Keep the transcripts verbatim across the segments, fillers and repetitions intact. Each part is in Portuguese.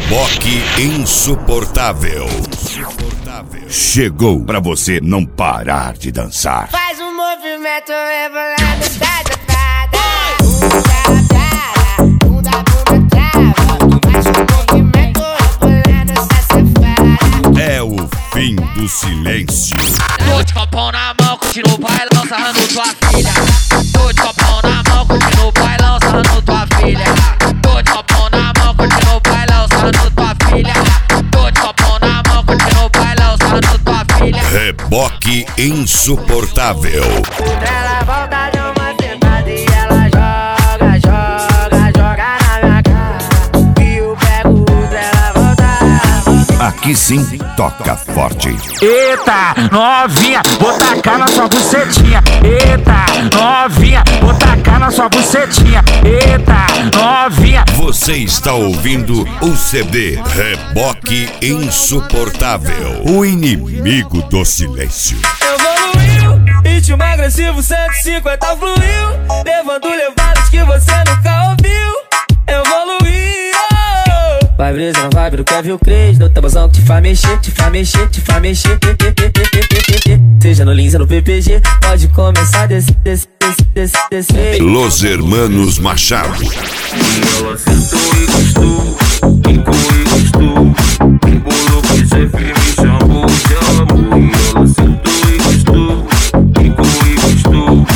Reboque insuportável. Chegou pra você não parar de dançar. Faz um movimento rebolando, tá, bunda, bunda, trava. Faz um movimento rebolando, essa safada. É o fim do silêncio. Tô de copão na mão, continua o bailão, sarrando tua filha. Tô de copão na mão, continua o bailão, sarrando tua filha. Tô de copão na mão, continua o bailão, sarrando tua filha. Tô de copão na mão, continua o bailão, sarrando tua filha. Reboque insuportável. Ela volta de uma sentada e ela joga, joga, joga na minha cara. E eu pego ela volta. Aqui sim, toca forte. Eita, novinha, vou tacar na sua bucetinha. Eita, novinha, vou tacar na sua bucetinha. Eita, novinha. Você está ouvindo o C D Reboque Insuportável, o inimigo do silêncio. Evoluiu, ritmo agressivo, cento e cinquenta fluiu, levando levadas que você nunca ouviu. Evoluiu. Vai brisa na vibe do Kevin Cres, no tabuzão que te faz mexer, te faz mexer, te faz mexer. Seja no Lins ou no P P G, pode começar desse, desse, desse, desse, desse. Los Hermanos Machado. Ela sentou e gostou, ficou e gostou, embolou com esse firme, chamou de amor. E ela sentou e gostou, ficou e gostou,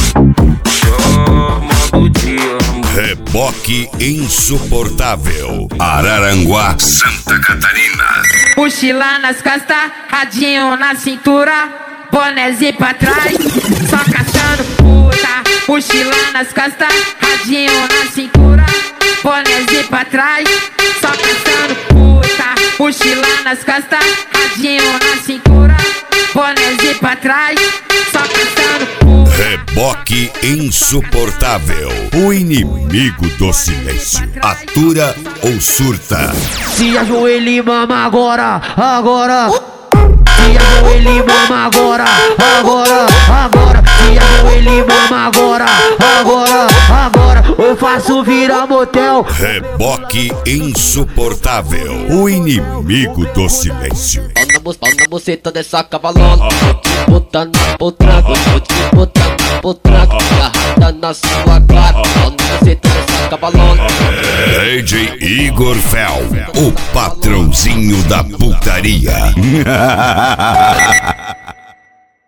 chamado de amor. Reboque Insuportável, Araranguá, Santa Catarina. Mochila nas costas, radinho na cintura, bonézinho pra trás, só caçando puta. Mochila nas costas, radinho na cintura, bonézinho pra trás, só caçando puta. Mochila nas costas, radinho na cintura, bonézinho pra trás, só caçando puta. Reboque Insuportável, o inimigo do silêncio. Atura ou surta? Se ajoelha e mama agora, agora. Se ajoelha e mama agora, agora, agora. Se ajoelha e mama agora, agora, agora. Eu faço virar motel. Reboque Insuportável, o inimigo do silêncio. Pau na buceta dessa cavalona, vou te botar na potranca, vou te botar na potranca, agarrada na sua cara. Pau na buceta dessa cavalona. D J Igor Fel, o patrãozinho da putaria.